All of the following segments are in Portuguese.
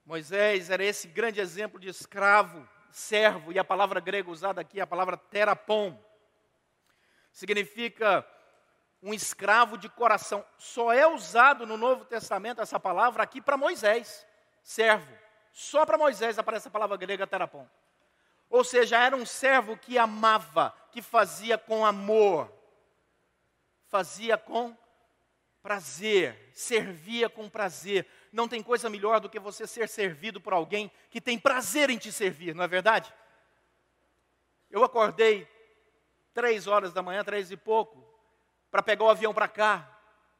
Moisés era esse grande exemplo de escravo, servo, e a palavra grega usada aqui é a palavra terapon. Significa um escravo de coração. Só é usado no Novo Testamento essa palavra aqui para Moisés, servo. Só para Moisés aparece a palavra grega terapon. Ou seja, era um servo que amava, que fazia com amor, fazia com prazer, servia com prazer. Não tem coisa melhor do que você ser servido por alguém que tem prazer em te servir, não é verdade? Eu acordei 3 horas da manhã, 3 e pouco, para pegar o avião para cá.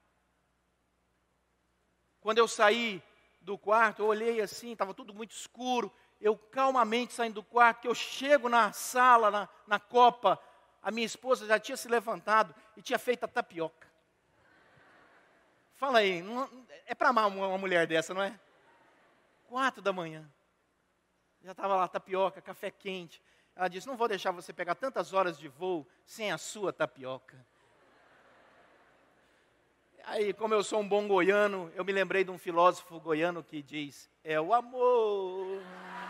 Quando eu saí do quarto, eu olhei assim, estava tudo muito escuro. Eu calmamente saindo do quarto, que eu chego na sala, na copa, a minha esposa já tinha se levantado e tinha feito a tapioca. Fala aí, é para amar uma mulher dessa, não é? 4 da manhã. Já estava lá, tapioca, café quente. Ela disse, não vou deixar você pegar tantas horas de voo sem a sua tapioca. Aí, como eu sou um bom goiano, eu me lembrei de um filósofo goiano que diz, é o amor.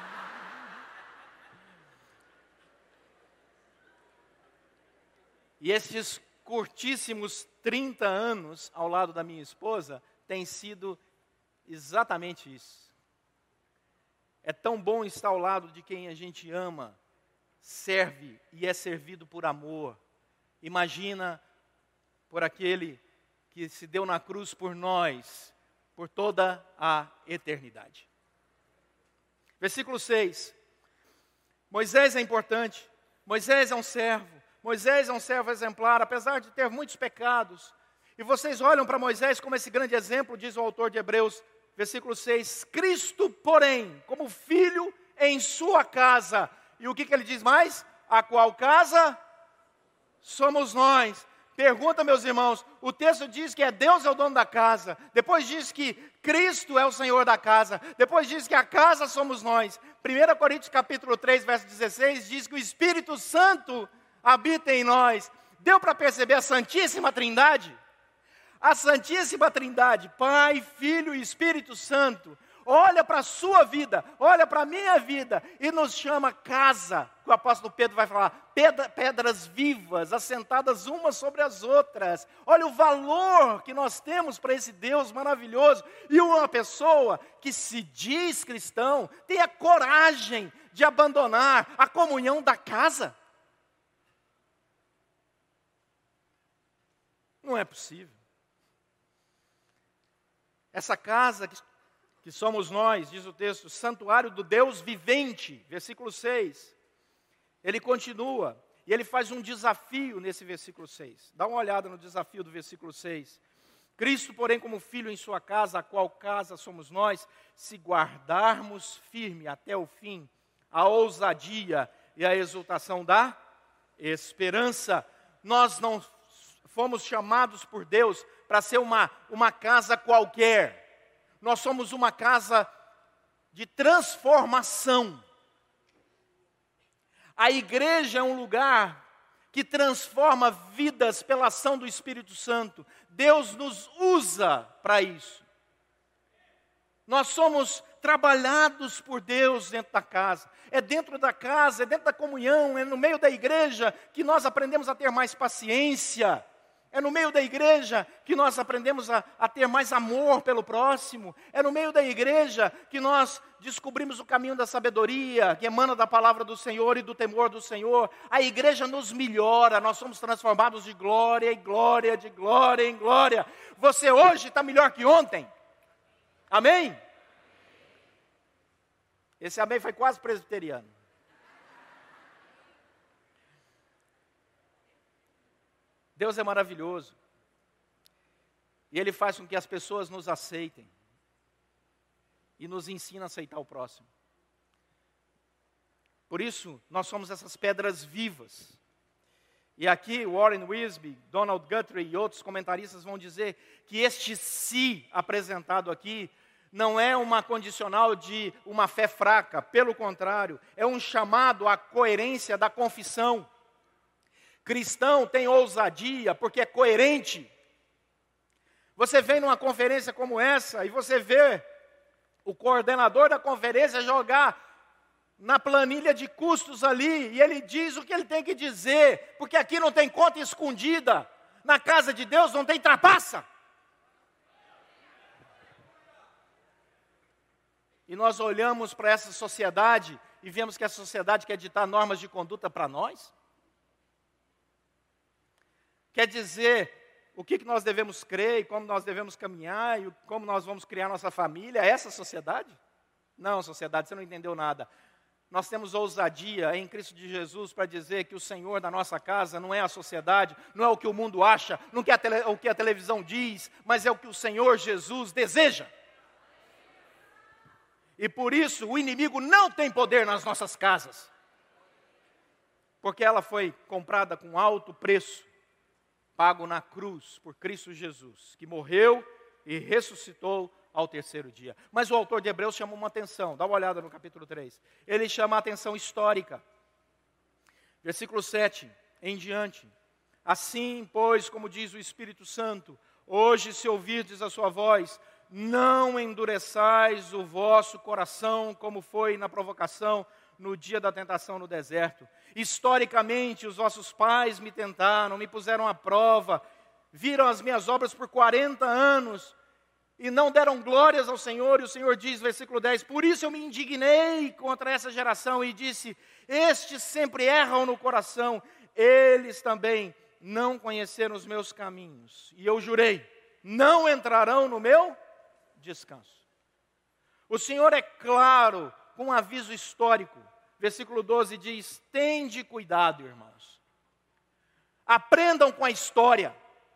E esses curtíssimos 30 anos ao lado da minha esposa tem sido exatamente isso. É tão bom estar ao lado de quem a gente ama, serve e é servido por amor. Imagina por aquele que se deu na cruz por nós, por toda a eternidade. Versículo 6. Moisés é importante, Moisés é um servo. Moisés é um servo exemplar, apesar de ter muitos pecados. E vocês olham para Moisés como esse grande exemplo, diz o autor de Hebreus, versículo 6. Cristo, porém, como filho em sua casa. E o que ele diz mais? A qual casa? Somos nós. Pergunta, meus irmãos, o texto diz que Deus é o dono da casa. Depois diz que Cristo é o Senhor da casa. Depois diz que a casa somos nós. 1 Coríntios capítulo 3, verso 16, diz que o Espírito Santo habita em nós. Deu para perceber a Santíssima Trindade? A Santíssima Trindade, Pai, Filho e Espírito Santo, olha para a sua vida, olha para a minha vida e nos chama casa. O apóstolo Pedro vai falar, pedras vivas, assentadas umas sobre as outras. Olha o valor que nós temos para esse Deus maravilhoso. E uma pessoa que se diz cristão, tem a coragem de abandonar a comunhão da casa. Não é possível. Essa casa que somos nós, diz o texto, santuário do Deus vivente, versículo 6. Ele continua, e ele faz um desafio nesse versículo 6. Dá uma olhada no desafio do versículo 6. Cristo, porém, como filho em sua casa, a qual casa somos nós, se guardarmos firme até o fim, a ousadia e a exultação da esperança. Nós não fomos chamados por Deus para ser uma casa qualquer. Nós somos uma casa de transformação. A igreja é um lugar que transforma vidas pela ação do Espírito Santo. Deus nos usa para isso. Nós somos trabalhados por Deus dentro da casa. É dentro da casa, é dentro da comunhão, é no meio da igreja que nós aprendemos a ter mais paciência. É no meio da igreja que nós aprendemos a ter mais amor pelo próximo. É no meio da igreja que nós descobrimos o caminho da sabedoria, que emana da palavra do Senhor e do temor do Senhor. A igreja nos melhora, nós somos transformados de glória em glória, de glória em glória. Você hoje está melhor que ontem. Amém? Esse amém foi quase presbiteriano. Deus é maravilhoso. E Ele faz com que as pessoas nos aceitem. E nos ensina a aceitar o próximo. Por isso, nós somos essas pedras vivas. E aqui, Warren Wiersbe, Donald Guthrie e outros comentaristas vão dizer que este si apresentado aqui não é uma condicional de uma fé fraca. Pelo contrário, é um chamado à coerência da confissão. Cristão tem ousadia porque é coerente. Você vem numa conferência como essa e você vê o coordenador da conferência jogar na planilha de custos ali, e ele diz o que ele tem que dizer, porque aqui não tem conta escondida, na casa de Deus não tem trapaça. E nós olhamos para essa sociedade e vemos que a sociedade quer ditar normas de conduta para nós? Quer dizer o que nós devemos crer, e como nós devemos caminhar, e como nós vamos criar nossa família? É essa sociedade? Não, sociedade, você não entendeu nada. Nós temos ousadia em Cristo de Jesus para dizer que o Senhor da nossa casa não é a sociedade, não é o que o mundo acha, não é o que a televisão diz, mas é o que o Senhor Jesus deseja. E por isso o inimigo não tem poder nas nossas casas, porque ela foi comprada com alto preço, pago na cruz por Cristo Jesus, que morreu e ressuscitou ao terceiro dia. Mas o autor de Hebreus chama uma atenção, dá uma olhada no capítulo 3. Ele chama a atenção histórica. Versículo 7 em diante. Assim, pois, como diz o Espírito Santo, hoje se ouvirdes a sua voz, não endureçais o vosso coração, como foi na provocação no dia da tentação no deserto. Historicamente, os vossos pais me tentaram, me puseram à prova, viram as minhas obras por 40 anos, e não deram glórias ao Senhor, e o Senhor diz, versículo 10, por isso eu me indignei contra essa geração, e disse, estes sempre erram no coração, eles também não conheceram os meus caminhos, e eu jurei, não entrarão no meu descanso. O Senhor é claro, com um aviso histórico, versículo 12 diz, tende cuidado, irmãos, aprendam com a história,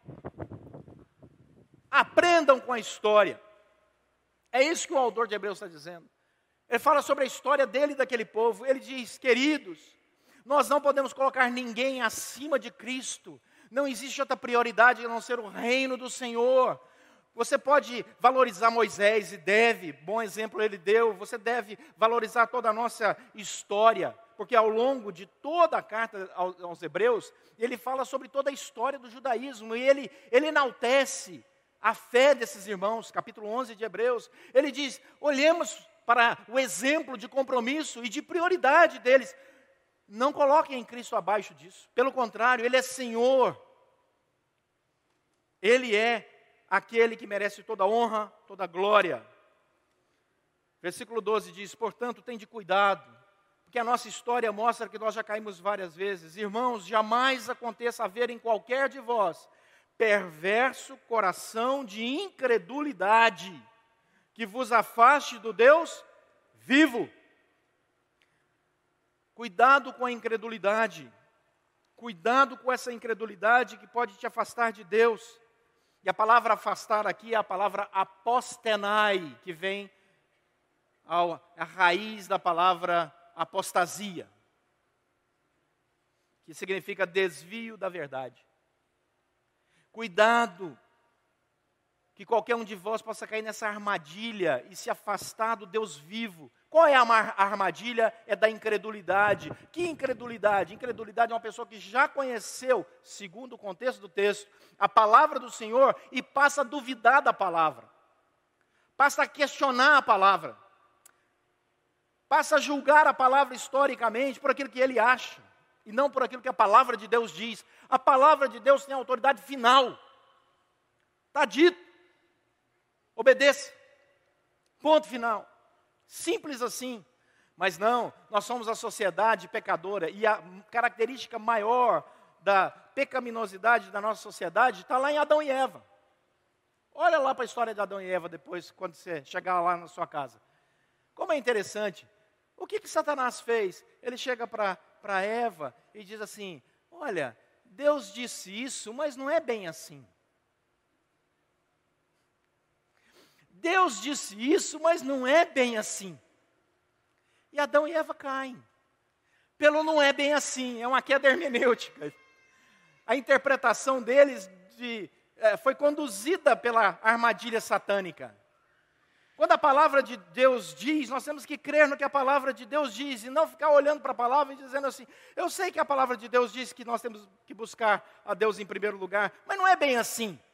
aprendam com a história. É isso que o autor de Hebreus está dizendo. Ele fala sobre a história dele e daquele povo. Ele diz, queridos, nós não podemos colocar ninguém acima de Cristo. Não existe outra prioridade a não ser o reino do Senhor. Você pode valorizar Moisés e deve, bom exemplo ele deu. Você deve valorizar toda a nossa história, porque ao longo de toda a carta aos Hebreus, ele fala sobre toda a história do judaísmo e ele enaltece a fé desses irmãos, capítulo 11 de Hebreus. Ele diz, olhemos para o exemplo de compromisso e de prioridade deles. Não coloquem em Cristo abaixo disso. Pelo contrário, Ele é Senhor. Ele é aquele que merece toda honra, toda glória. Versículo 12 diz, portanto, tende cuidado, porque a nossa história mostra que nós já caímos várias vezes. Irmãos, jamais aconteça haver em qualquer de vós perverso coração de incredulidade, que vos afaste do Deus vivo. Cuidado com a incredulidade. Cuidado com essa incredulidade que pode te afastar de Deus. E a palavra afastar aqui é a palavra apostenai, que vem a raiz da palavra apostasia, que significa desvio da verdade. Cuidado, que qualquer um de vós possa cair nessa armadilha e se afastar do Deus vivo. Qual é a armadilha? É da incredulidade. Que incredulidade? Incredulidade é uma pessoa que já conheceu, segundo o contexto do texto, a palavra do Senhor e passa a duvidar da palavra. Passa a questionar a palavra. Passa a julgar a palavra historicamente por aquilo que ele acha. E não por aquilo que a palavra de Deus diz. A palavra de Deus tem autoridade final. Está dito. Obedeça. Ponto final. Simples assim. Mas não, nós somos a sociedade pecadora. E a característica maior da pecaminosidade da nossa sociedade está lá em Adão e Eva. Olha lá para a história de Adão e Eva depois, quando você chegar lá na sua casa. Como é interessante. O que Satanás fez? Ele chega para Eva e diz assim, olha, Deus disse isso, mas não é bem assim. Deus disse isso, mas não é bem assim. E Adão e Eva caem. Pelo não é bem assim, é uma queda hermenêutica. A interpretação deles foi conduzida pela armadilha satânica. Quando a palavra de Deus diz, nós temos que crer no que a palavra de Deus diz, e não ficar olhando para a palavra e dizendo assim, eu sei que a palavra de Deus diz que nós temos que buscar a Deus em primeiro lugar, mas não é bem assim.